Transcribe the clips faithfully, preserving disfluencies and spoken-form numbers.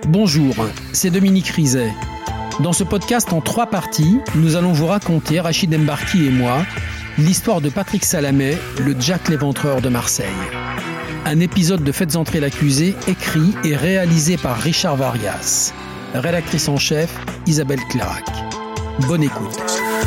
Bonjour, c'est Dominique Rizet. Dans ce podcast en trois parties, nous allons vous raconter, Rachid Embarki et moi, l'histoire de Patrick Salamé, le Jack l'Éventreur de Marseille. Un épisode de Faites entrer l'accusé, écrit et réalisé par Richard Varias. Rédactrice en chef, Isabelle Clarac. Bonne écoute.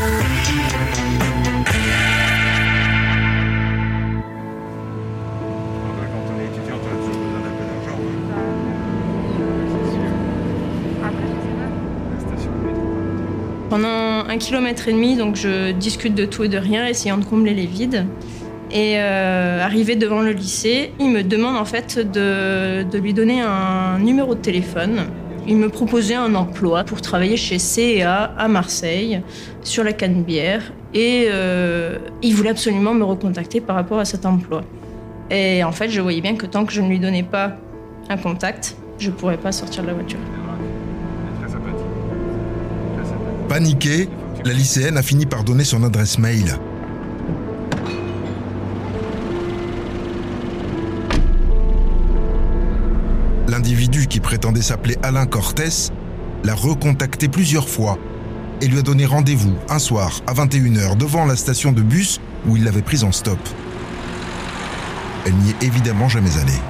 Pendant un kilomètre et demi, donc je discute de tout et de rien, essayant de combler les vides. Et euh, arrivé devant le lycée, il me demande en fait de, de lui donner un numéro de téléphone. Il me proposait un emploi pour travailler chez C et A à Marseille, sur la Canebière. Et euh, il voulait absolument me recontacter par rapport à cet emploi. Et en fait, je voyais bien que tant que je ne lui donnais pas un contact, je ne pourrais pas sortir de la voiture. Paniquée, la lycéenne a fini par donner son adresse mail. L'individu qui prétendait s'appeler Alain Cortès l'a recontacté plusieurs fois et lui a donné rendez-vous un soir à vingt et une heures devant la station de bus où il l'avait prise en stop. Elle n'y est évidemment jamais allée.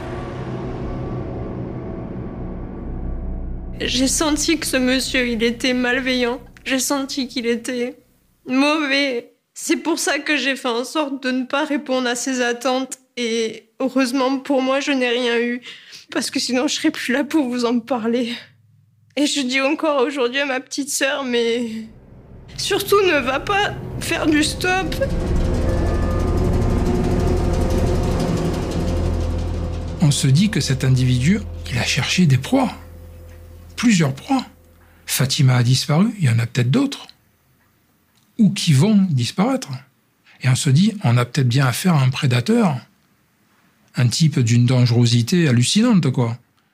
J'ai senti que ce monsieur, il était malveillant. J'ai senti qu'il était mauvais. C'est pour ça que j'ai fait en sorte de ne pas répondre à ses attentes. Et heureusement pour moi, je n'ai rien eu. Parce que sinon, je serais plus là pour vous en parler. Et je dis encore aujourd'hui à ma petite sœur, mais surtout ne va pas faire du stop. On se dit que cet individu, il a cherché des proies. Plusieurs proies. Fatima a disparu, il y en a peut-être d'autres. Ou qui vont disparaître. Et on se dit, on a peut-être bien affaire à un prédateur. Un type d'une dangerosité hallucinante, quoi.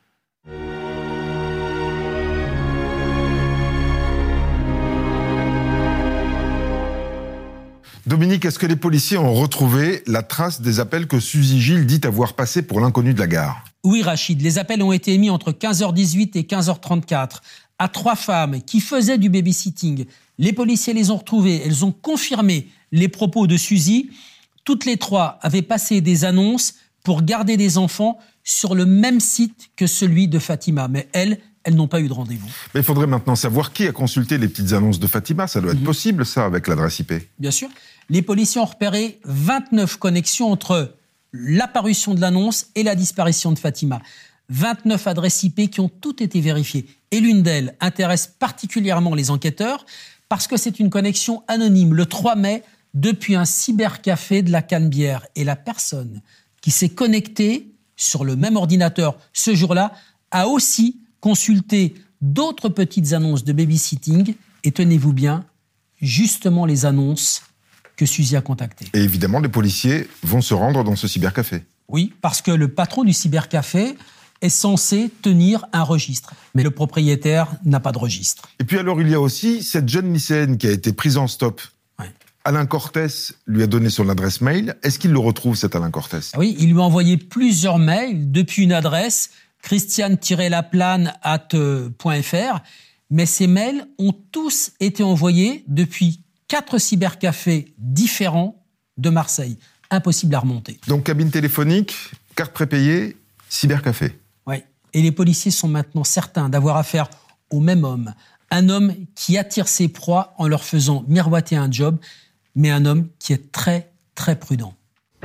Dominique, est-ce que les policiers ont retrouvé la trace des appels que Suzy Gilles dit avoir passés pour l'inconnu de la gare ? Oui, Rachid, les appels ont été émis entre quinze heures dix-huit et quinze heures trente-quatre à trois femmes qui faisaient du babysitting. Les policiers les ont retrouvées, elles ont confirmé les propos de Suzy. Toutes les trois avaient passé des annonces pour garder des enfants sur le même site que celui de Fatima. Mais elles, elles n'ont pas eu de rendez-vous. Mais il faudrait maintenant savoir qui a consulté les petites annonces de Fatima. Ça doit être mmh. possible, ça, avec l'adresse I P. Bien sûr. Les policiers ont repéré vingt-neuf connexions entre l'apparition de l'annonce et la disparition de Fatima. vingt-neuf adresses I P qui ont toutes été vérifiées. Et l'une d'elles intéresse particulièrement les enquêteurs parce que c'est une connexion anonyme. Le trois mai, depuis un cybercafé de la Canebière. Et la personne qui s'est connectée sur le même ordinateur ce jour-là a aussi consulté d'autres petites annonces de babysitting. Et tenez-vous bien, justement les annonces que Suzy a contactées. Et évidemment, les policiers vont se rendre dans ce cybercafé. Oui, parce que le patron du cybercafé est censé tenir un registre. Mais le propriétaire n'a pas de registre. Et puis alors, il y a aussi cette jeune lycéenne qui a été prise en stop. Ouais. Alain Cortès lui a donné son adresse mail. Est-ce qu'il le retrouve, cet Alain Cortès ? Oui, il lui a envoyé plusieurs mails depuis une adresse, christiane-laplane arobase point f r. Mais ces mails ont tous été envoyés depuis quatre cybercafés différents de Marseille. Impossible à remonter. Donc cabine téléphonique, carte prépayée, cybercafé. Oui. Et les policiers sont maintenant certains d'avoir affaire au même homme. Un homme qui attire ses proies en leur faisant miroiter un job, mais un homme qui est très, très prudent.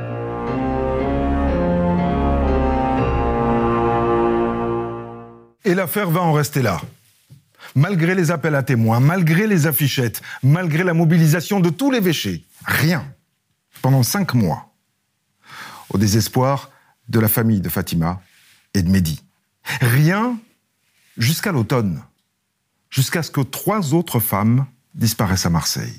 Et l'affaire va en rester là. Malgré les appels à témoins, malgré les affichettes, malgré la mobilisation de tous l'évêché, rien. Pendant cinq mois. Au désespoir de la famille de Fatima et de Mehdi. Rien jusqu'à l'automne. Jusqu'à ce que trois autres femmes disparaissent à Marseille.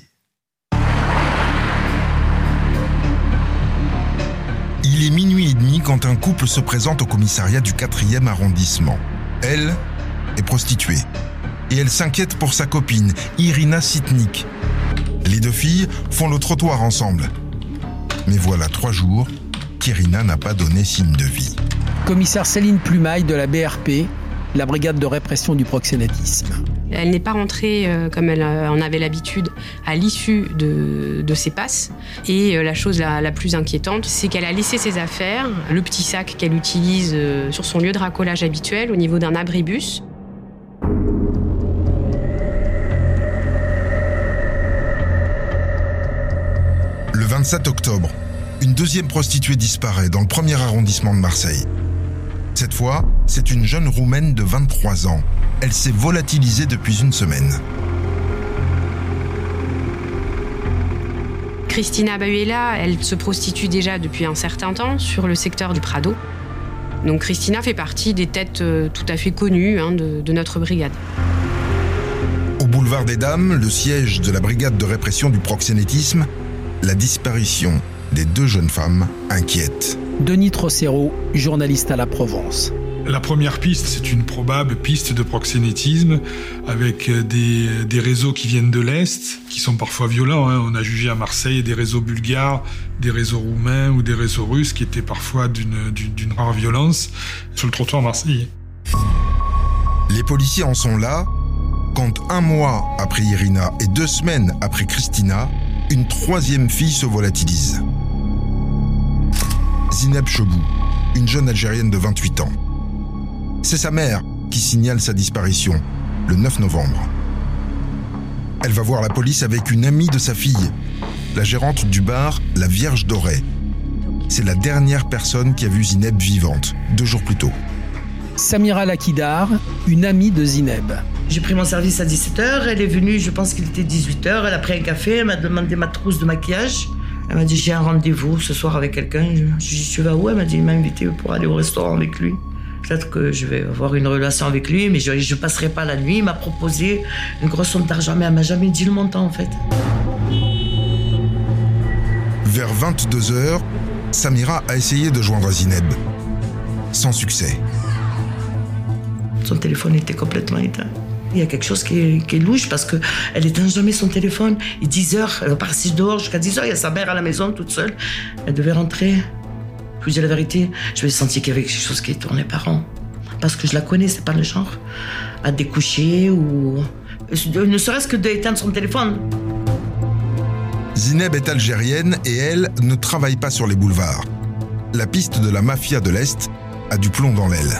Il est minuit et demi quand un couple se présente au commissariat du quatrième arrondissement. Elle est prostituée. Et elle s'inquiète pour sa copine, Irina Sitnik. Les deux filles font le trottoir ensemble. Mais voilà trois jours qu'Irina n'a pas donné signe de vie. Commissaire Céline Plumaille de la B R P la brigade de répression du proxénétisme. Elle n'est pas rentrée, euh, comme elle en avait l'habitude, à l'issue de, de ses passes. Et euh, la chose la, la plus inquiétante, c'est qu'elle a laissé ses affaires, le petit sac qu'elle utilise euh, sur son lieu de racolage habituel, au niveau d'un abribus. Le vingt-sept octobre, une deuxième prostituée disparaît dans le premier arrondissement de Marseille. Cette fois, c'est une jeune Roumaine de vingt-trois ans. Elle s'est volatilisée depuis une semaine. Cristina Bahuela, elle se prostitue déjà depuis un certain temps sur le secteur du Prado. Donc Cristina fait partie des têtes tout à fait connues hein, de, de notre brigade. Au boulevard des Dames, le siège de la brigade de répression du proxénétisme, la disparition des deux jeunes femmes inquiète. Denis Trocero, journaliste à la Provence. La première piste, c'est une probable piste de proxénétisme avec des, des réseaux qui viennent de l'Est, qui sont parfois violents. Hein. On a jugé à Marseille des réseaux bulgares, des réseaux roumains ou des réseaux russes qui étaient parfois d'une, d'une, d'une rare violence sur le trottoir marseillais. Les policiers en sont là quand un mois après Irina et deux semaines après Cristina, une troisième fille se volatilise. Zineb Chebou, une jeune Algérienne de vingt-huit ans. C'est sa mère qui signale sa disparition, le neuf novembre. Elle va voir la police avec une amie de sa fille, la gérante du bar La Vierge Dorée. C'est la dernière personne qui a vu Zineb vivante, deux jours plus tôt. Samira Lakidar, une amie de Zineb. J'ai pris mon service à dix-sept heures, elle est venue, je pense qu'il était dix-huit heures, elle a pris un café, elle m'a demandé ma trousse de maquillage. Elle m'a dit, j'ai un rendez-vous ce soir avec quelqu'un. Je lui ai dit, tu vas où? Elle m'a dit, il m'a invité pour aller au restaurant avec lui. Peut-être que je vais avoir une relation avec lui, mais je ne passerai pas la nuit. Il m'a proposé une grosse somme d'argent, mais elle m'a jamais dit le montant, en fait. Vers vingt-deux heures, Samira a essayé de joindre Zineb. Sans succès. Son téléphone était complètement éteint. Il y a quelque chose qui est, qui est louche parce qu'elle n'éteint jamais son téléphone. Il est dix heures, elle va partir dehors jusqu'à dix heures. Il y a sa mère à la maison toute seule. Elle devait rentrer. Je vous dis la vérité, je me sentais qu'il y avait quelque chose qui tournait par an. Parce que je la connais, c'est pas le genre à découcher ou ne serait-ce que d'éteindre son téléphone. Zineb est algérienne et elle ne travaille pas sur les boulevards. La piste de la mafia de l'Est a du plomb dans l'aile.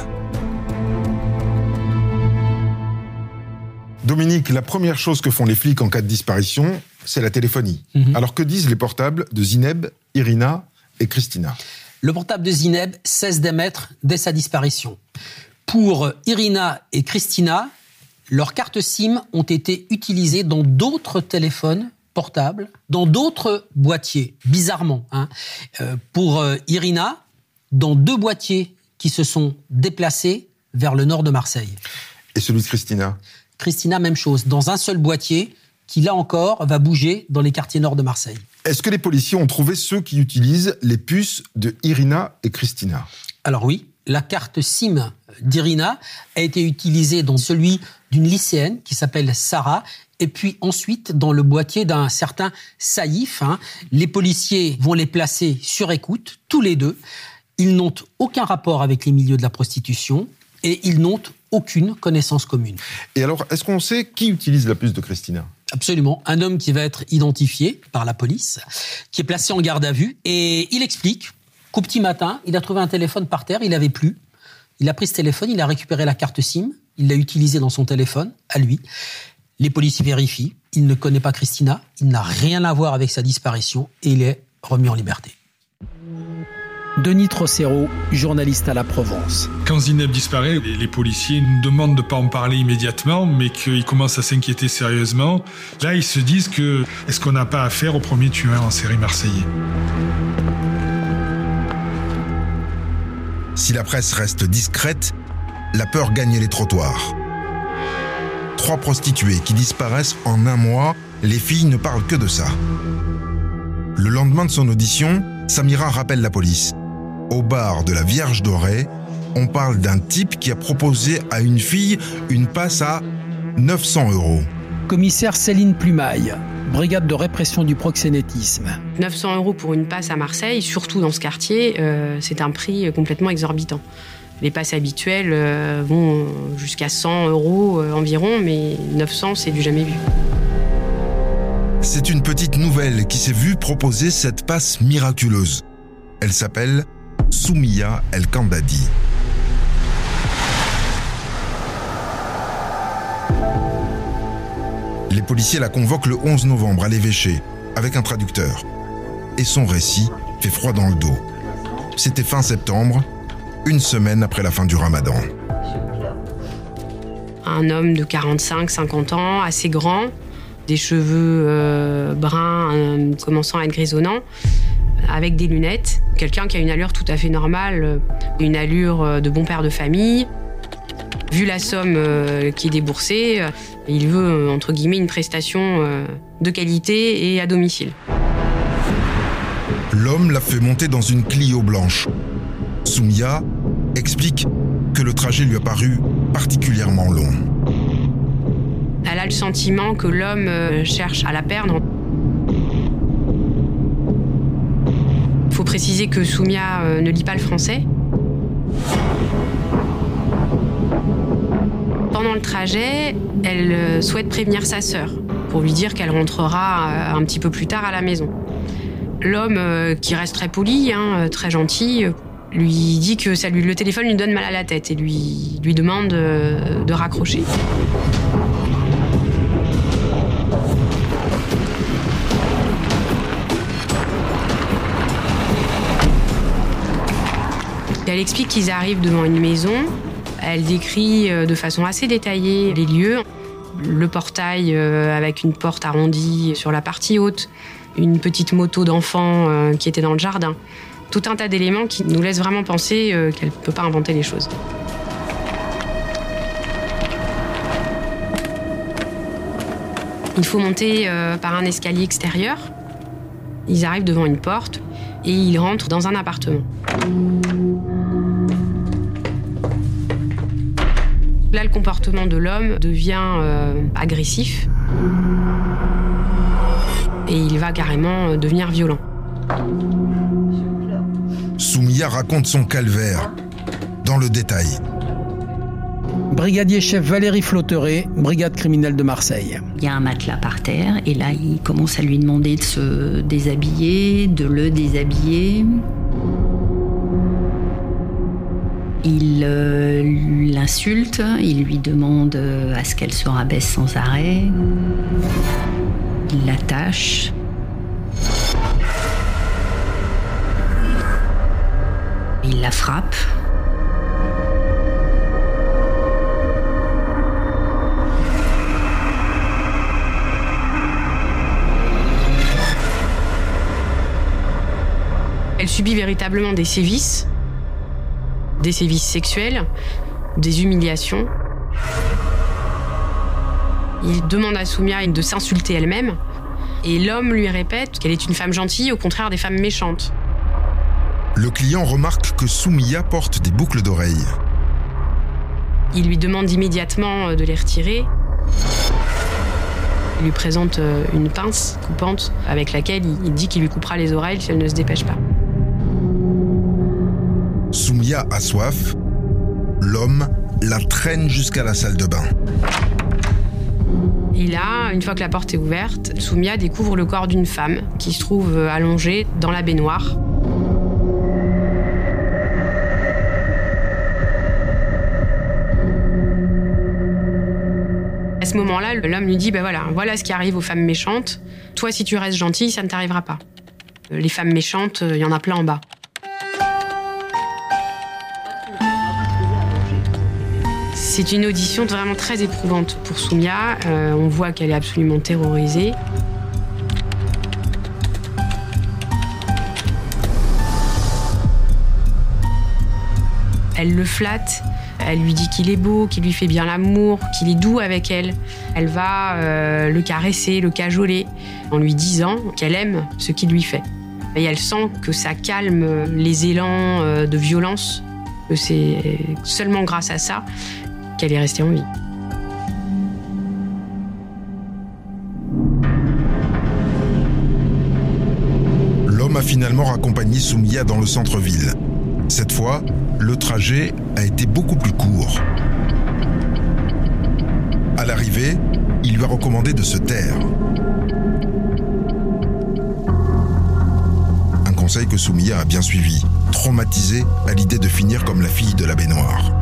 Dominique, la première chose que font les flics en cas de disparition, c'est la téléphonie. Mmh. Alors que disent les portables de Zineb, Irina et Cristina? Le portable de Zineb cesse d'émettre dès sa disparition. Pour Irina et Cristina, leurs cartes SIM ont été utilisées dans d'autres téléphones portables, dans d'autres boîtiers, bizarrement. Hein. Euh, pour euh, Irina, dans deux boîtiers qui se sont déplacés vers le nord de Marseille. Et celui de Cristina? Cristina, même chose, dans un seul boîtier qui, là encore, va bouger dans les quartiers nord de Marseille. Est-ce que les policiers ont trouvé ceux qui utilisent les puces de Irina et Cristina? Alors oui, la carte SIM d'Irina a été utilisée dans celui d'une lycéenne qui s'appelle Sarah, et puis ensuite dans le boîtier d'un certain Saïf. Hein. Les policiers vont les placer sur écoute, tous les deux. Ils n'ont aucun rapport avec les milieux de la prostitution et ils n'ont aucune connaissance commune. Et alors, est-ce qu'on sait qui utilise la puce de Cristina? Absolument. Un homme qui va être identifié par la police, qui est placé en garde à vue, et il explique qu'au petit matin, il a trouvé un téléphone par terre, il n'avait plus. Il a pris ce téléphone, il a récupéré la carte SIM, il l'a utilisée dans son téléphone, à lui. Les policiers vérifient, il ne connaît pas Cristina, il n'a rien à voir avec sa disparition, et il est remis en liberté. Denis Trocero, journaliste à la Provence. Quand Zineb disparaît, les, les policiers nous demandent de ne pas en parler immédiatement, mais qu'ils commencent à s'inquiéter sérieusement. Là, ils se disent que est-ce qu'on n'a pas affaire au premier tueur en série marseillais? Si la presse reste discrète, la peur gagne les trottoirs. Trois prostituées qui disparaissent en un mois, les filles ne parlent que de ça. Le lendemain de son audition, Samira rappelle la police. Au bar de la Vierge Dorée, on parle d'un type qui a proposé à une fille une passe à neuf cents euros. Commissaire Céline Plumaille, brigade de répression du proxénétisme. neuf cents euros pour une passe à Marseille, surtout dans ce quartier, euh, c'est un prix complètement exorbitant. Les passes habituelles euh, vont jusqu'à cent euros euh, environ, mais neuf cents, c'est du jamais vu. C'est une petite nouvelle qui s'est vue proposer cette passe miraculeuse. Elle s'appelle Soumia El Kandadi. Les policiers la convoquent le onze novembre à l'évêché, avec un traducteur. Et son récit fait froid dans le dos. C'était fin septembre, une semaine après la fin du ramadan. Un homme de quarante-cinq à cinquante ans, assez grand, des cheveux euh, bruns euh, commençant à être grisonnants, avec des lunettes. Quelqu'un qui a une allure tout à fait normale, une allure de bon père de famille. Vu la somme euh, qui est déboursée, euh, il veut, euh, entre guillemets, une prestation euh, de qualité et à domicile. L'homme l'a fait monter dans une Clio blanche. Soumia explique que le trajet lui a paru particulièrement long. Elle a le sentiment que l'homme euh, cherche à la perdre. Il faut préciser que Soumia euh, ne lit pas le français. Pendant le trajet, elle souhaite prévenir sa sœur pour lui dire qu'elle rentrera un petit peu plus tard à la maison. L'homme, qui reste très poli, hein, très gentil, lui dit que ça lui, le téléphone lui donne mal à la tête et lui, lui demande de raccrocher. Elle explique qu'ils arrivent devant une maison. Elle décrit de façon assez détaillée les lieux. Le portail avec une porte arrondie sur la partie haute, une petite moto d'enfant qui était dans le jardin. Tout un tas d'éléments qui nous laissent vraiment penser qu'elle ne peut pas inventer les choses. Il faut monter par un escalier extérieur. Ils arrivent devant une porte et ils rentrent dans un appartement. Là, le comportement de l'homme devient euh, agressif et il va carrément devenir violent. Soumia raconte son calvaire dans le détail. Brigadier-chef Valérie Flotteret, brigade criminelle de Marseille. Il y a un matelas par terre et là, il commence à lui demander de se déshabiller, de le déshabiller. Il euh, l'insulte, il lui demande à ce qu'elle se rabaisse sans arrêt. Il l'attache. Il la frappe. Elle subit véritablement des sévices. Des sévices sexuels, des humiliations. Il demande à Soumia de s'insulter elle-même. Et l'homme lui répète qu'elle est une femme gentille, au contraire des femmes méchantes. Le client remarque que Soumia porte des boucles d'oreilles. Il lui demande immédiatement de les retirer. Il lui présente une pince coupante avec laquelle il dit qu'il lui coupera les oreilles si elle ne se dépêche pas. Soumia a soif. L'homme la traîne jusqu'à la salle de bain. Et là, une fois que la porte est ouverte, Soumia découvre le corps d'une femme qui se trouve allongée dans la baignoire. À ce moment-là, l'homme lui dit, ben voilà, voilà ce qui arrive aux femmes méchantes. Toi, si tu restes gentille, ça ne t'arrivera pas. Les femmes méchantes, il y en a plein en bas. C'est une audition vraiment très éprouvante pour Soumia. Euh, on voit qu'elle est absolument terrorisée. Elle le flatte, elle lui dit qu'il est beau, qu'il lui fait bien l'amour, qu'il est doux avec elle. Elle va euh, le caresser, le cajoler, en lui disant qu'elle aime ce qu'il lui fait. Et elle sent que ça calme les élans euh, de violence, que c'est seulement grâce à ça qu'elle est restée en vie. L'homme a finalement raccompagné Soumia dans le centre-ville. Cette fois, le trajet a été beaucoup plus court. À l'arrivée, il lui a recommandé de se taire. Un conseil que Soumiya a bien suivi, traumatisée à l'idée de finir comme la fille de la baignoire.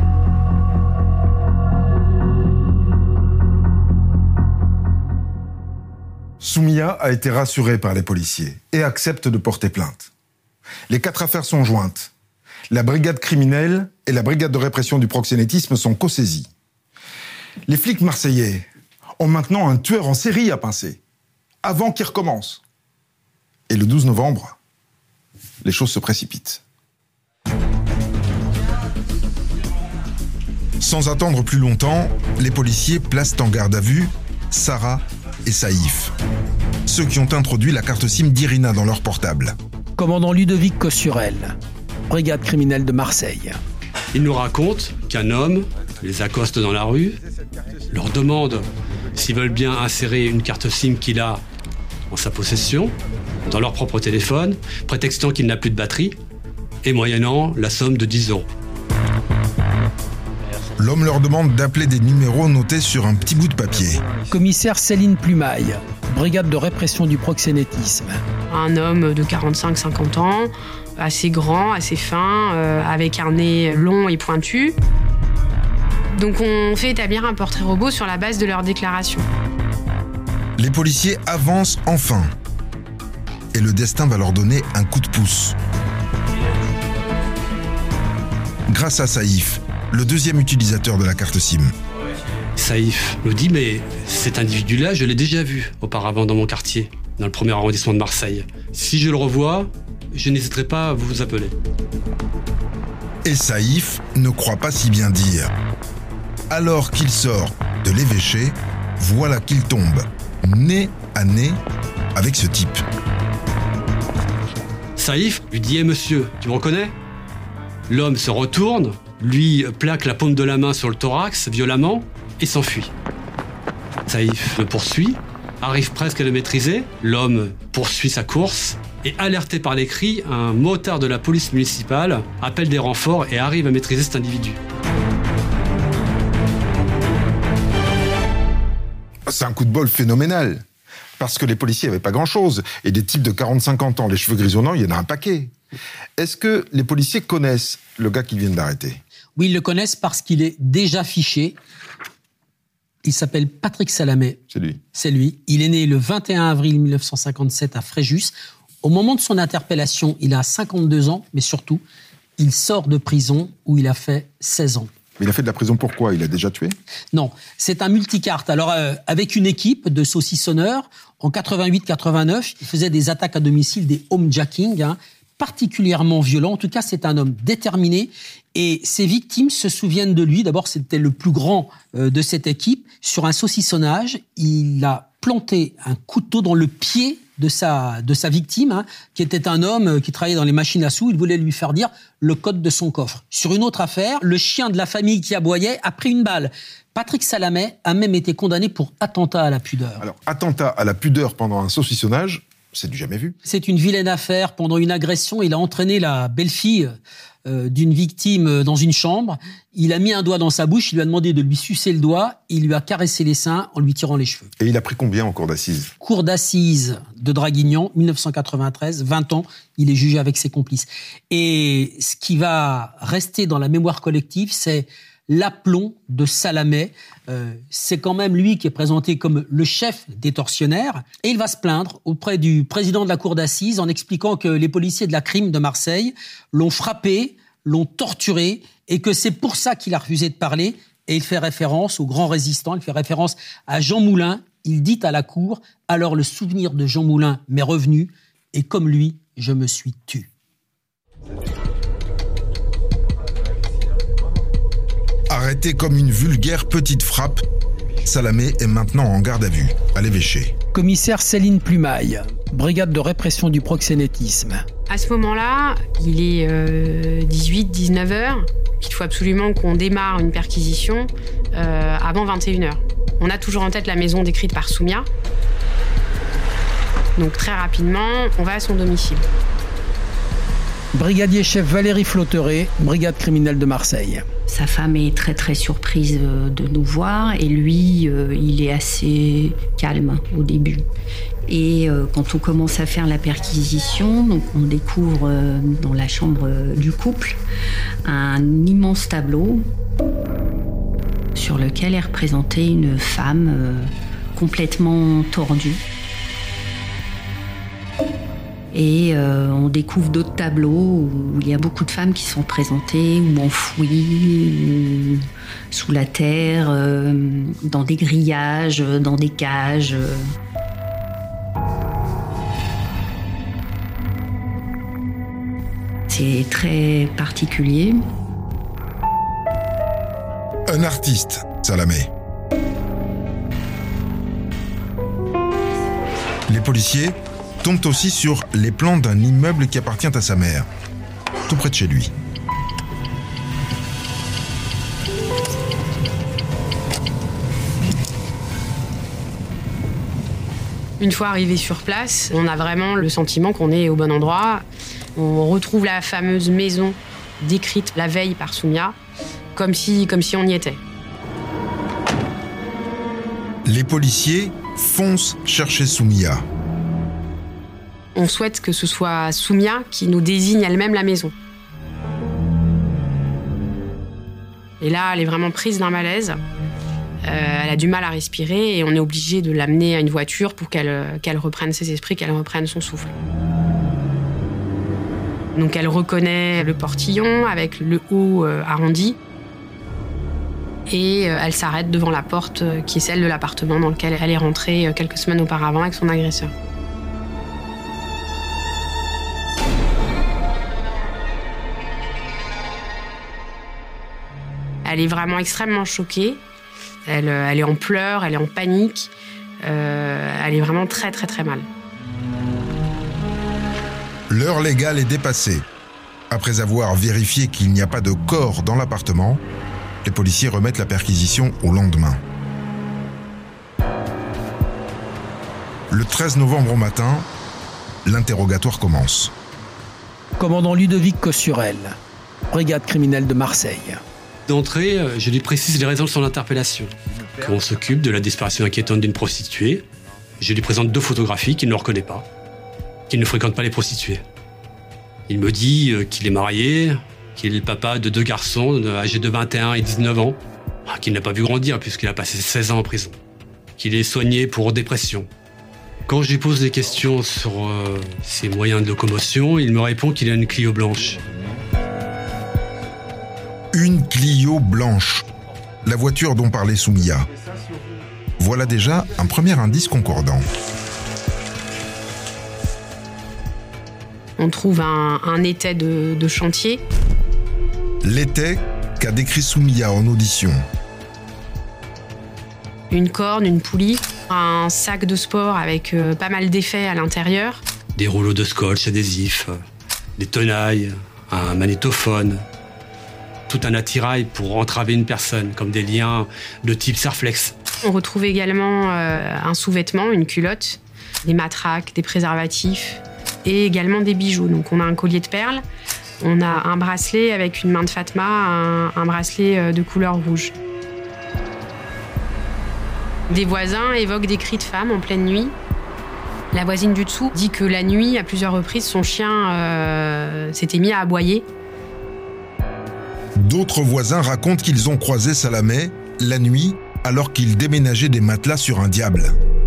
Soumiya a été rassurée par les policiers et accepte de porter plainte. Les quatre affaires sont jointes. La brigade criminelle et la brigade de répression du proxénétisme sont co-saisies. Les flics marseillais ont maintenant un tueur en série à pincer, avant qu'il recommence. Et le douze novembre, les choses se précipitent. Sans attendre plus longtemps, les policiers placent en garde à vue Sarah et Saïf, ceux qui ont introduit la carte SIM d'Irina dans leur portable. Commandant Ludovic Cossurel, brigade criminelle de Marseille. Il nous raconte qu'un homme les accoste dans la rue, leur demande s'ils veulent bien insérer une carte SIM qu'il a en sa possession, dans leur propre téléphone, prétextant qu'il n'a plus de batterie, et moyennant la somme de dix euros. L'homme leur demande d'appeler des numéros notés sur un petit bout de papier. Commissaire Céline Plumaille, brigade de répression du proxénétisme. Un homme de quarante-cinq à cinquante ans, assez grand, assez fin, euh, avec un nez long et pointu. Donc on fait établir un portrait robot sur la base de leur déclaration. Les policiers avancent enfin. Et le destin va leur donner un coup de pouce. Grâce à Saïf, le deuxième utilisateur de la carte SIM. Saïf me dit, mais cet individu-là, je l'ai déjà vu auparavant dans mon quartier, dans le premier arrondissement de Marseille. Si je le revois, je n'hésiterai pas à vous appeler. Et Saïf ne croit pas si bien dire. Alors qu'il sort de l'évêché, voilà qu'il tombe nez à nez avec ce type. Saïf lui dit, hé monsieur, tu me reconnais ? L'homme se retourne, lui plaque la paume de la main sur le thorax violemment et s'enfuit. Saïf le poursuit, arrive presque à le maîtriser. L'homme poursuit sa course et, alerté par les cris, un motard de la police municipale appelle des renforts et arrive à maîtriser cet individu. C'est un coup de bol phénoménal. Parce que les policiers n'avaient pas grand-chose. Et des types de quarante à cinquante ans, les cheveux grisonnants, il y en a un paquet. Est-ce que les policiers connaissent le gars qu'ils viennent d'arrêter ? Oui, ils le connaissent parce qu'il est déjà fiché. Il s'appelle Patrick Salamé. C'est lui. C'est lui. Il est né le vingt et un avril mille neuf cent cinquante-sept à Fréjus. Au moment de son interpellation, il a cinquante-deux ans, mais surtout, il sort de prison où il a fait seize ans. Mais il a fait de la prison pourquoi ? Il a déjà tué ? Non, c'est un multicarte. Alors, euh, avec une équipe de saucissonneurs, en quatre-vingt-huit quatre-vingt-neuf, il faisait des attaques à domicile, des homejacking, hein, particulièrement violents. En tout cas, c'est un homme déterminé. Et ses victimes se souviennent de lui. D'abord, c'était le plus grand euh, de cette équipe. Sur un saucissonnage, il a planté un couteau dans le pied de sa, de sa victime, hein, qui était un homme qui travaillait dans les machines à sous. Il voulait lui faire dire le code de son coffre. Sur une autre affaire, le chien de la famille qui aboyait a pris une balle. Patrick Salamé a même été condamné pour attentat à la pudeur. Alors, attentat à la pudeur pendant un saucissonnage, c'est du jamais vu. C'est une vilaine affaire. Pendant une agression, il a entraîné la belle-fille euh, d'une victime dans une chambre. Il a mis un doigt dans sa bouche, il lui a demandé de lui sucer le doigt, il lui a caressé les seins en lui tirant les cheveux. Et il a pris combien en cour d'assises ? Cour d'assises de Draguignan, mille neuf cent quatre-vingt-treize, vingt ans, il est jugé avec ses complices. Et ce qui va rester dans la mémoire collective, c'est l'aplomb de Salamé. Euh, c'est quand même lui qui est présenté comme le chef des tortionnaires. Et il va se plaindre auprès du président de la cour d'assises en expliquant que les policiers de la crime de Marseille l'ont frappé, l'ont torturé, et que c'est pour ça qu'il a refusé de parler. Et il fait référence aux grands résistants, il fait référence à Jean Moulin. Il dit à la cour, alors le souvenir de Jean Moulin m'est revenu, et comme lui, je me suis tu. Arrêté comme une vulgaire petite frappe, Salamé est maintenant en garde à vue, à l'évêché. Commissaire Céline Plumaille, brigade de répression du proxénétisme. À ce moment-là, il est euh, dix-huit à dix-neuf heures. Il faut absolument qu'on démarre une perquisition euh, avant vingt et une heures. On a toujours en tête la maison décrite par Soumiya. Donc très rapidement, on va à son domicile. Brigadier chef Valérie Flotteret, brigade criminelle de Marseille. Sa femme est très très surprise de nous voir et lui, euh, il est assez calme au début. Et euh, quand on commence à faire la perquisition, donc on découvre euh, dans la chambre euh, du couple un immense tableau sur lequel est représentée une femme euh, complètement tordue. Et euh, on découvre d'autres tableaux où il y a beaucoup de femmes qui sont présentées ou enfouies, ou sous la terre, euh, dans des grillages, dans des cages. C'est très particulier. Un artiste, Salamé. Les policiers tombent aussi sur les plans d'un immeuble qui appartient à sa mère, tout près de chez lui. Une fois arrivé sur place, on a vraiment le sentiment qu'on est au bon endroit. On retrouve la fameuse maison décrite la veille par Soumia, comme si, comme si on y était. Les policiers foncent chercher Soumia. On souhaite que ce soit Soumia qui nous désigne elle-même la maison. Et là, elle est vraiment prise d'un malaise. Euh, elle a du mal à respirer et on est obligé de l'amener à une voiture pour qu'elle, qu'elle reprenne ses esprits, qu'elle reprenne son souffle. Donc elle reconnaît le portillon avec le haut euh, arrondi. Et euh, elle s'arrête devant la porte euh, qui est celle de l'appartement dans lequel elle est rentrée euh, quelques semaines auparavant avec son agresseur. Elle est vraiment extrêmement choquée. Elle, elle est en pleurs, elle est en panique. Euh, elle est vraiment très, très, très mal. L'heure légale est dépassée. Après avoir vérifié qu'il n'y a pas de corps dans l'appartement, les policiers remettent la perquisition au lendemain. Le treize novembre au matin, l'interrogatoire commence. Commandant Ludovic Cossurel, brigade criminelle de Marseille. D'entrée, je lui précise les raisons de son interpellation. Qu'on s'occupe de la disparition inquiétante d'une prostituée. Je lui présente deux photographies qu'il ne reconnaît pas, qu'il ne fréquente pas les prostituées. Il me dit qu'il est marié, qu'il est le papa de deux garçons âgés de vingt et un et dix-neuf ans, qu'il n'a pas vu grandir puisqu'il a passé seize ans en prison, qu'il est soigné pour dépression. Quand je lui pose des questions sur euh, ses moyens de locomotion, il me répond qu'il a une Clio blanche. Une Clio blanche, la voiture dont parlait Soumia. Voilà déjà un premier indice concordant. On trouve un, un étai de, de chantier. L'étai qu'a décrit Soumia en audition. Une corne, une poulie, un sac de sport avec euh, pas mal d'effets à l'intérieur. Des rouleaux de scotch adhésifs, des tenailles, un magnétophone. Tout un attirail pour entraver une personne, comme des liens de type Serflex. On retrouve également euh, un sous-vêtement, une culotte, des matraques, des préservatifs et également des bijoux. Donc on a un collier de perles, on a un bracelet avec une main de Fatma, un, un bracelet de couleur rouge. Des voisins évoquent des cris de femmes en pleine nuit. La voisine du dessous dit que la nuit, à plusieurs reprises, son chien euh, s'était mis à aboyer. D'autres voisins racontent qu'ils ont croisé Salamé la nuit alors qu'il déménageait des matelas sur un diable.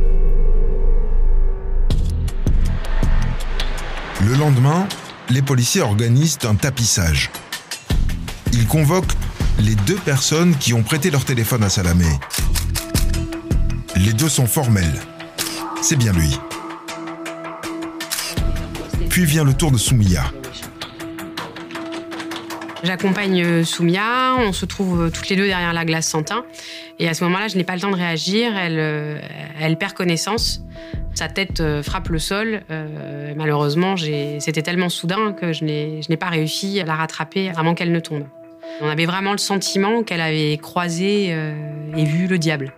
Le lendemain, les policiers organisent un tapissage. Ils convoquent les deux personnes qui ont prêté leur téléphone à Salamé. Les deux sont formels. C'est bien lui. Puis vient le tour de Soumia. J'accompagne Soumia, on se trouve toutes les deux derrière la glace sans teint. Et à ce moment-là, je n'ai pas le temps de réagir, elle, elle perd connaissance. Sa tête frappe le sol. Euh, malheureusement, j'ai... c'était tellement soudain que je n'ai... je n'ai pas réussi à la rattraper avant qu'elle ne tombe. On avait vraiment le sentiment qu'elle avait croisé euh, et vu le diable.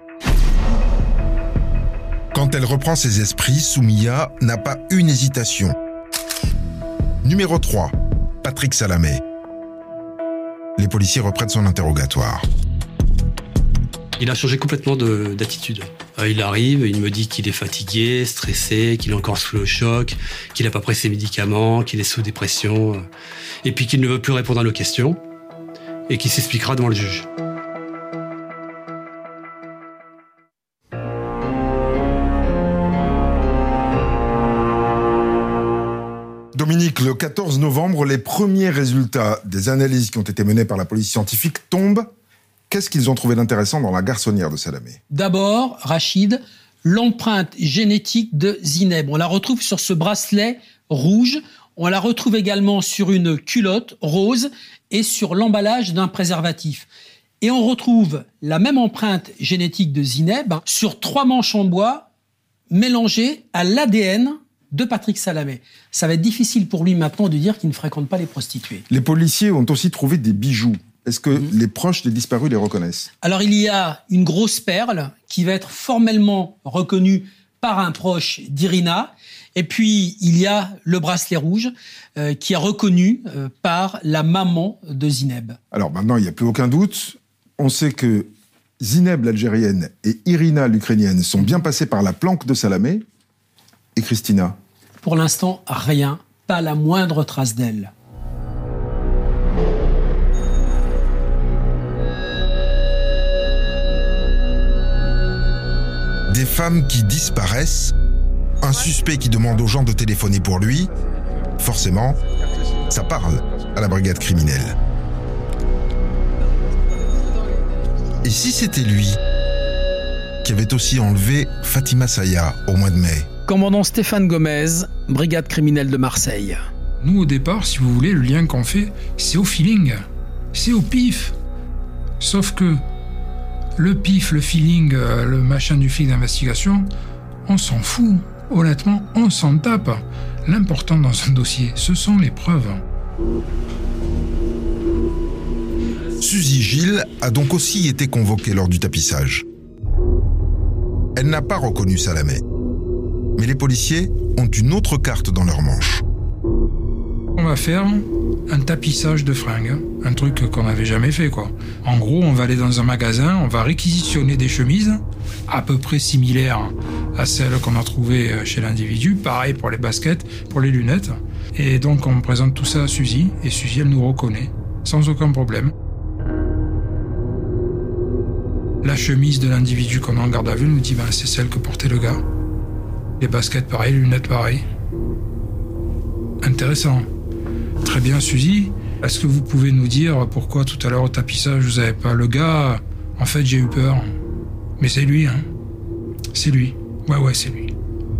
Quand elle reprend ses esprits, Soumia n'a pas une hésitation. Numéro trois. Patrick Salamé. Les policiers reprennent son interrogatoire. Il a changé complètement de, d'attitude. Euh, il arrive, il me dit qu'il est fatigué, stressé, qu'il est encore sous le choc, qu'il n'a pas pris ses médicaments, qu'il est sous dépression, euh, et puis qu'il ne veut plus répondre à nos questions, et qu'il s'expliquera devant le juge. Dominique, le quatorze novembre, les premiers résultats des analyses qui ont été menées par la police scientifique tombent. Qu'est-ce qu'ils ont trouvé d'intéressant dans la garçonnière de Salamé ? D'abord, Rachid, l'empreinte génétique de Zineb. On la retrouve sur ce bracelet rouge. On la retrouve également sur une culotte rose et sur l'emballage d'un préservatif. Et on retrouve la même empreinte génétique de Zineb sur trois manches en bois mélangées à l'A D N de Patrick Salamé. Ça va être difficile pour lui maintenant de dire qu'il ne fréquente pas les prostituées. Les policiers ont aussi trouvé des bijoux. Est-ce que mmh. les proches des disparus les reconnaissent ? Alors, il y a une grosse perle qui va être formellement reconnue par un proche d'Irina. Et puis, il y a le bracelet rouge euh, qui est reconnu euh, par la maman de Zineb. Alors maintenant, il n'y a plus aucun doute. On sait que Zineb, l'Algérienne, et Irina, l'Ukrainienne, sont bien passées par la planque de Salamé. Et Christina ? Pour l'instant, rien. Pas la moindre trace d'elle. Des femmes qui disparaissent, un suspect qui demande aux gens de téléphoner pour lui, forcément, ça parle à la brigade criminelle. Et si c'était lui qui avait aussi enlevé Fatima Saya au mois de mai ? Commandant Stéphane Gomez, brigade criminelle de Marseille. Nous, au départ, si vous voulez, le lien qu'on fait, c'est au feeling, c'est au pif. Sauf que le pif, le feeling, le machin du flic d'investigation, on s'en fout. Honnêtement, on s'en tape. L'important dans un dossier, ce sont les preuves. Suzy Gilles a donc aussi été convoquée lors du tapissage. Elle n'a pas reconnu Salamé. Mais les policiers ont une autre carte dans leur manche. On va faire un tapissage de fringues, un truc qu'on n'avait jamais fait, quoi. En gros, on va aller dans un magasin, on va réquisitionner des chemises à peu près similaires à celles qu'on a trouvées chez l'individu. Pareil pour les baskets, pour les lunettes. Et donc, on présente tout ça à Suzy, et Suzy, elle nous reconnaît, sans aucun problème. La chemise de l'individu qu'on a en garde à vue nous dit, ben, c'est celle que portait le gars. Les baskets, pareil, les lunettes, pareil. Intéressant. Très bien, Suzy. Est-ce que vous pouvez nous dire pourquoi tout à l'heure au tapissage, vous n'avez pas le gars ? En fait, j'ai eu peur. Mais c'est lui, hein. C'est lui. Ouais, ouais, c'est lui.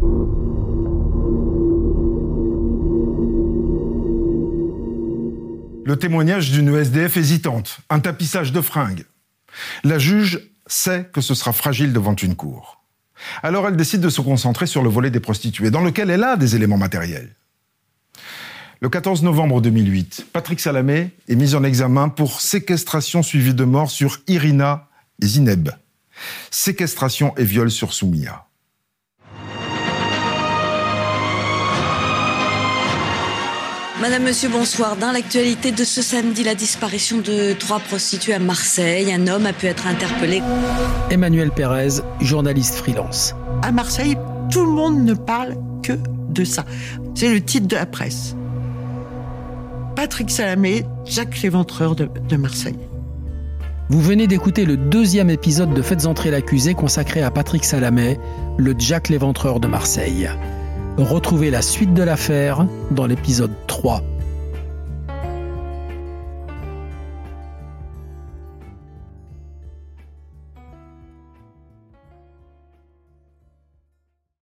Le témoignage d'une S D F hésitante, un tapissage de fringues. La juge sait que ce sera fragile devant une cour. Alors elle décide de se concentrer sur le volet des prostituées, dans lequel elle a des éléments matériels. Le quatorze novembre deux mille huit, Patrick Salamé est mis en examen pour séquestration suivie de mort sur Irina et Zineb. Séquestration et viol sur Soumia. Madame, monsieur, bonsoir. Dans l'actualité de ce samedi, la disparition de trois prostituées à Marseille. Un homme a pu être interpellé. Emmanuel Pérez, journaliste freelance. À Marseille, tout le monde ne parle que de ça. C'est le titre de la presse. Patrick Salamé, Jack l'éventreur de, de Marseille. Vous venez d'écouter le deuxième épisode de Faites entrer l'accusé consacré à Patrick Salamé, le Jack l'éventreur de Marseille. Retrouvez la suite de l'affaire dans l'épisode trois.